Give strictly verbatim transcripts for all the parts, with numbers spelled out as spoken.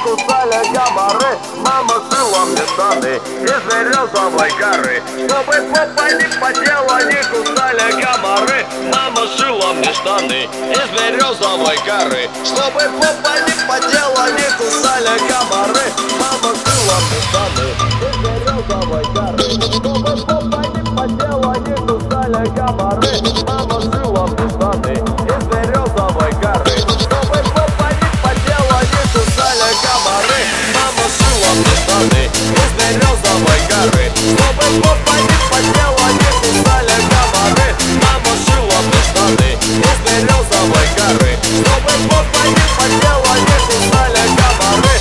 кусали комары. Мама шила мне штаны из березовой коры, чтобы попа не потела, не кусали комары. Мама шила мне штаны из березовой коры, чтобы попа не потела, не кусали комары. Мама шила мне штаны из березовой коры, чтобы попа не потела, не кусали комары. Мама шила мне штаны из березовой коры, чтобы попа не потела, не кусали комары. Мама шила мне штаны из березовой коры, чтобы попа не потела, не кусали комары. Мама шила мне штаны из березовой коры, чтобы попа не потела, не кусали комары.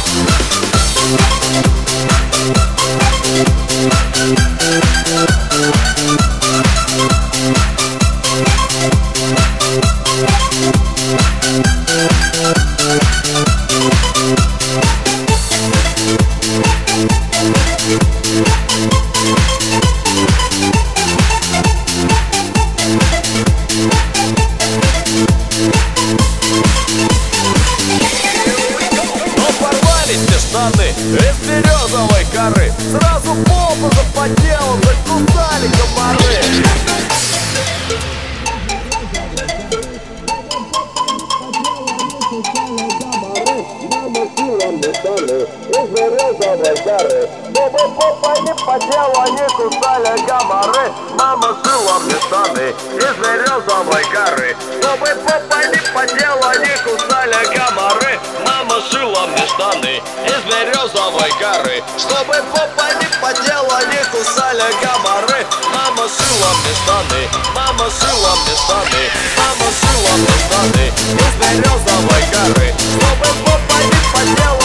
Из березовой коры сразу попу запотела, закусали комары. Мама шила мне штаны из березовой коры, чтобы попа не потела, не кусали комары. Мама шила мне штаны из березовой коры, чтобы попа не потела, не кусали комары. Мама шила мне штаны из березовой коры, чтобы попа не потела, не кусали комары. Мама шила мне штаны, мама шила мне штаны, мама шила мне штаны из березовой коры, чтобы попа не потела.